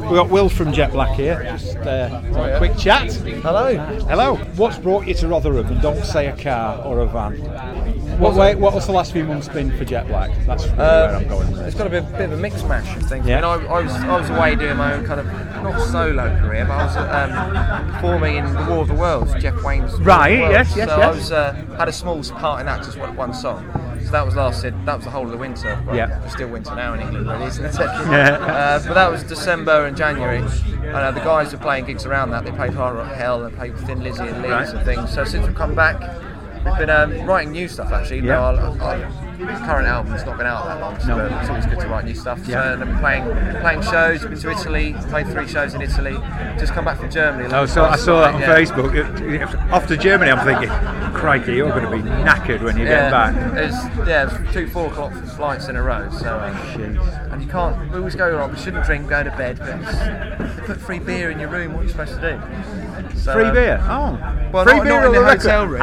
We've got Will from Jet Black here. Just a quick chat. Hello. Hello. What's brought you to Rotherham, and don't say a car or a van? What's the last few months been for Jet Black? That's really where I'm going with this. It's got a bit of a mixed mash of things. Yeah. I mean, I was away doing my own kind of, not solo career, but I was performing in the War of the Worlds, Jeff Wayne's War Right, of the Worlds. yes. I was had a small part in that, just one song. So that was the whole of the winter. Well, Yeah. It's still winter now in England, really, isn't it? But that was December and January. And the guys were playing gigs around that. They played Hard Rock Hell, they played Thin Lizzy and Leeds and things. So since we've come back, we've been writing new stuff actually. Yeah. Our current album's not been out that long, so it's always good to write new stuff. Yeah. So, and I've been playing shows, been to Italy, played 3 shows in Italy, just come back from Germany. I saw that on Facebook. Off to Germany, I'm thinking, crikey, you're going to be knackered when you get back. It's 2 4 o'clock flights in a row, so and you can't. We always go, we shouldn't drink, go to bed, but they put free beer in your room. What are you supposed to do? So, Free beer? Oh. Well, free not beer in the record? hotel room.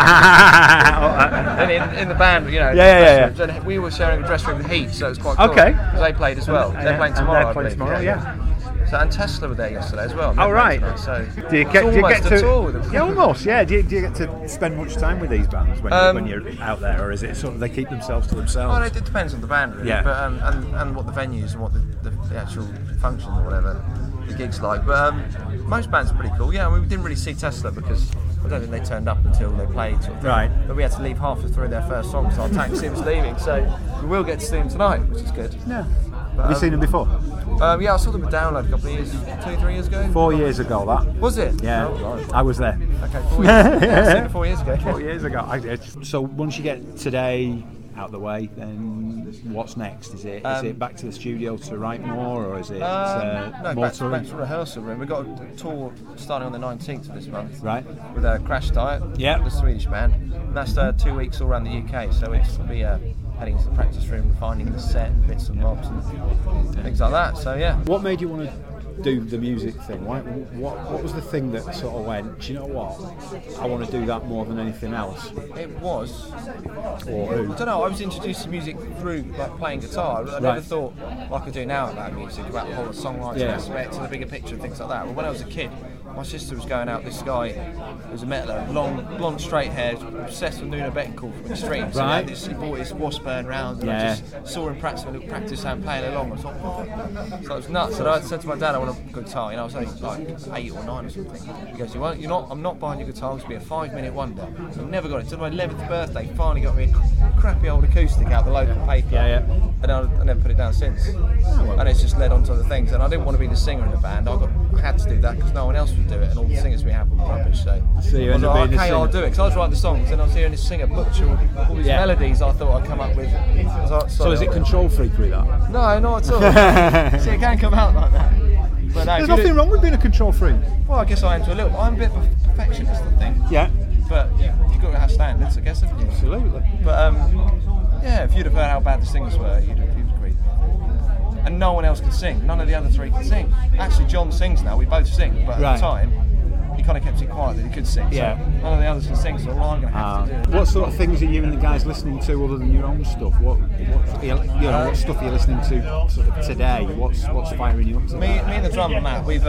And in the band, Yeah. We were sharing a dressing room with Heat, so it was quite cool. Okay. Because they played as well. They're playing tomorrow. They're playing tomorrow, yeah. So, and Tesla were there yesterday as well. Oh, right. So Do you get to tour with them. Yeah, almost. Yeah. Do you get to spend much time with these bands when you're out there, or is it sort of they keep themselves to themselves? Well, it depends on the band, really. Yeah. But and what the venues and what the actual function or whatever the gig's like. But most bands are pretty cool. Yeah, I mean, we didn't really see Tesla because I don't think they turned up until they played. Sort of thing. Right. But we had to leave halfway through their first song, so our taxi was leaving. So we will get to see them tonight, which is good. Yeah. But, Have you seen them before? Yeah, I saw them at Download a couple of years, 2-3 years ago. 4 years ago, that. Was it? Yeah. Oh, right. I was there. Okay, 4 years. Yeah, I seen it 4 years ago. 4 years ago. So once you get today out of the way, then what's next? Is it back to the studio to write more, or is it No, more back to touring? rehearsal room. We've got a tour starting on the 19th of this month. Right. With Crash Diet, Yeah. the Swedish band. And that's 2 weeks all around the UK, so we'll be heading to the practice room, finding the set and bits and bobs and things like that. So yeah. What made you want to do the music thing? What was the thing that sort of went, do you know what? I want to do that more than anything else. It was. Or I who? don't know. I was introduced to music through playing guitar. I never Right. thought what I could do now about music, about the whole songwriting aspect and the bigger picture and things like that. But when I was a kid, my sister was going out. This guy who was a metaler, long, blonde, straight hair, obsessed with Nuno Bettencourt from Extreme. So Right. he bought his Washburn round, and I just saw him practice and playing along. I thought, oh. So it was nuts. And I said to my dad, I want a guitar. I was only like 8 or 9 or something. He goes, I'm not buying your guitar. It's going to be a 5-minute wonder. So I never got it. Until my 11th birthday, finally got me a crappy old acoustic out the local paper. Yeah. And I never put it down since. And it's just led on to other things. And I didn't want to be the singer in the band. I had to do that because no one else would do it. And all the singers we had were rubbish. So you I was ended up like, being the okay, I'll singer. do it. Because I was writing the songs and I was hearing this singer butcher all these melodies I thought I'd come up with. So is it Control Freakery, that? No, not at all. See, it can come out like that. But no, There's nothing wrong with being a control freak. Well, I guess I am to a little. I'm a bit of a perfectionist, I think. Yeah. But you've got to have standards, I guess, haven't you? Absolutely. But yeah, if you'd have heard how bad the singers were, you'd have agreed. And no one else could sing. None of the other 3 could sing. Actually, John sings now. We both sing, but at the time, he kind of kept it quiet that he could sing. Yeah. So none of the others can sing, so I'm going to have to do it. What sort of things are you and the guys listening to other than your own stuff? What stuff are you listening to sort of today? What's firing you up to? Me and the drummer Matt, we've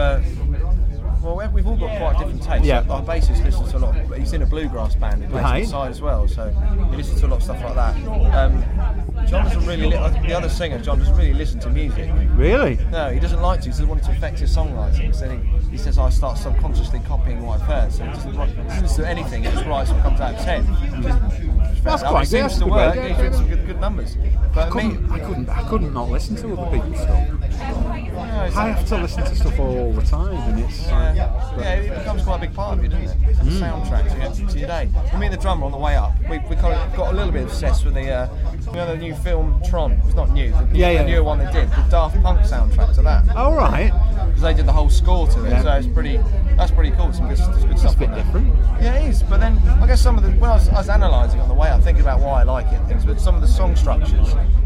all got quite different tastes. Yeah. Our bassist listens to a lot. He's in a bluegrass band. He plays on the side as well, so he listens to a lot of stuff like that. John doesn't really. The other singer, John, doesn't really listen to music. Really? No, he doesn't like to. He doesn't want it to affect his songwriting. So he says I start subconsciously copying what I've heard. So he doesn't listen to anything. He just writes what comes out of 10. That's quite good. It seems to work. He's written some good numbers. But I couldn't not listen to other people's stuff. I have to listen to stuff all the time, and it's it becomes quite a big part of you, doesn't it? It's the soundtrack to your day. For me and the drummer on the way up, we kind of got a little bit obsessed with the new film Tron. It's not new. The newer one they did, the Daft Punk soundtrack to that. Oh right. Because they did the whole score to it, so it's that's pretty cool. Some good stuff. a bit different. Yeah, it is. But then I guess some of when I was analysing on the way up, thinking about why I like it and things, but some of the song structures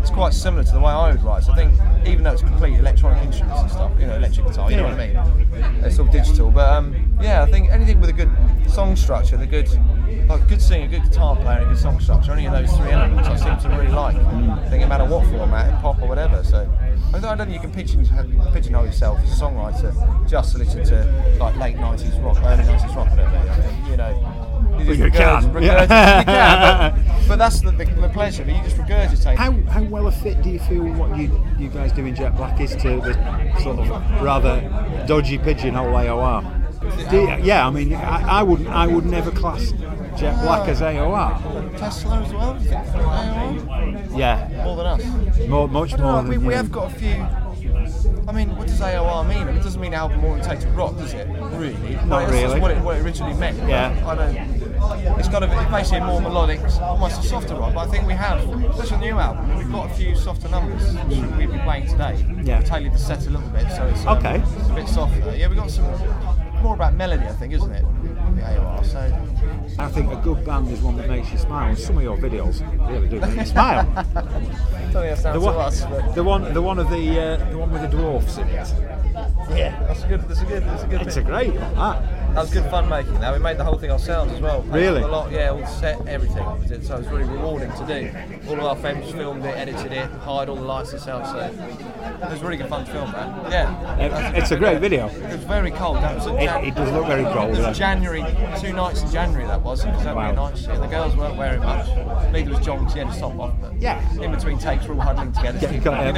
it's quite similar to the way I would write. So I think even though it's complete electronic instruments and stuff, electric guitar, you know what I mean? It's all digital, but I think anything with a good song structure, good singer, good guitar player, and a good song structure, any of those three elements I seem to really like. I think no matter what format, pop or whatever. So I don't think you can pigeonhole yourself as a songwriter just to listen to like late 90s rock, early 90s rock, whatever. I think, you can. But that's the pleasure. But you just regurgitate. How well a fit do you feel what you guys do in Jet Black is to the sort of rather dodgy pigeonhole AOR? I mean, I would never class Jet Black as AOR. Tesla as well, you think? AOR? Yeah. More than us? Much more than we have got a few. I mean, what does AOR mean? It doesn't mean album orientated rock, does it? Really? Not really. That's what it originally meant. Yeah. I don't. It's basically more melodic, almost a softer rock. But I think we have, especially on the new album, we've got a few softer numbers we've been playing today. Yeah. We've tailored the set a little bit, so it's it's a bit softer. Yeah, we've got some more about melody, I think, isn't it? The AOR. So. I think a good band is one that makes you smile. And some of your videos really do make you smile. I don't think that sounds to us. But the one with the dwarfs in it. Yeah, that's a good. It's a great one. That was good fun making that. We made the whole thing ourselves as well. Really? A lot, all the set, everything. So it was really rewarding to do. All of our friends filmed it, edited it, hired all the lights ourselves. So it was really good fun to film that. Yeah. It's a great video. It was very cold. That was it does look very cold. It was January, 2 nights in January that was. It was only a night shit. The girls weren't wearing much. Neither was John because he had to stop off. But in between takes, we're all huddling together. So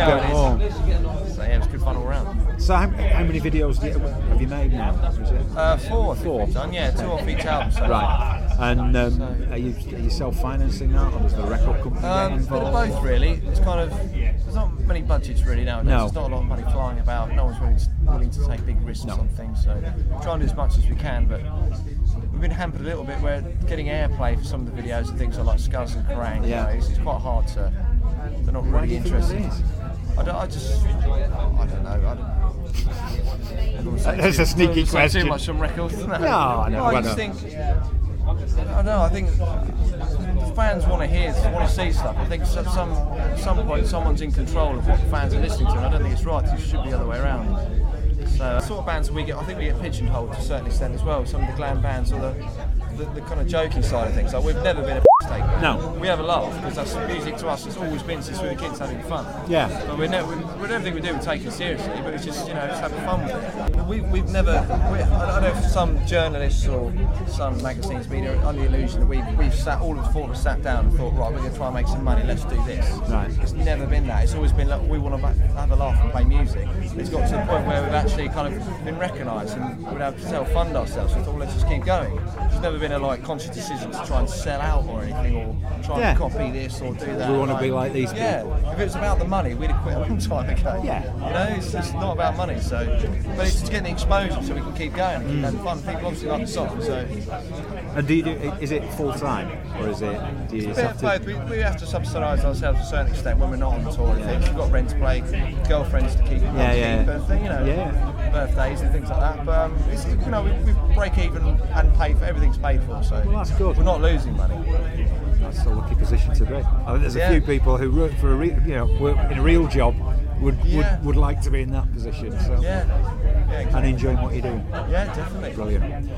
it was good fun all around. So how many videos have you made now? 4. 4. Done, 2 off each album. So right. And are you self-financing that, or does the record company get involved? Both really. It's kind of there's not many budgets really nowadays. No. There's not a lot of money flying about. No one's willing to take big risks on things. So we try and do as much as we can, but we've been hampered a little bit. We're getting airplay for some of the videos and things like Scuzz and Kerrang. Yeah. It's quite hard to. They're not really interested. I don't know. That's a sneaky question. Too much on records, isn't it? No, I know. I just think. I don't know. I think fans want to see stuff. I think at some point someone's in control of what the fans are listening to, and I don't think it's right. It should be the other way around. So the sort of bands we get, I think we get pigeonholed to a certain extent as well. Some of the glam bands or the kind of jokey side of things. Like we've never been a take band. No. We have a laugh because that's music to us. It's always been since we were kids having fun. Yeah. But we don't think we do take it seriously. But it's just just having fun with it. We've never. I don't know if some journalists or some magazines been under the illusion that we've sat all of us four sat down and thought, right, we're going to try and make some money. Let's do this. Right. It's never been that. It's always been like we want to have a laugh and play music. It's got to the point where we've actually kind of been recognised and we'd have to self-fund ourselves. So let's just keep going. There's never been a conscious decision to try and sell out or anything or try and copy this or do that. We want to be like these people. If it was about the money, we'd have quit a long time ago. Yeah. It's not about money. So, but it's to get the exposure so we can keep going and keep having fun. People obviously like the song. So. And is it full time or is it? Do you have to? Both. We have to subsidise ourselves to a certain extent when we're not on tour and things. We've got rent to play, girlfriends to keep. Birthdays and things like that. But it's, we break even and pay for everything's paid for. So that's good. We're not losing money. That's a lucky position to be. I think there's a few people who work for work in a real job would like to be in that position. So exactly. And enjoying what you're doing. Yeah, definitely. Brilliant.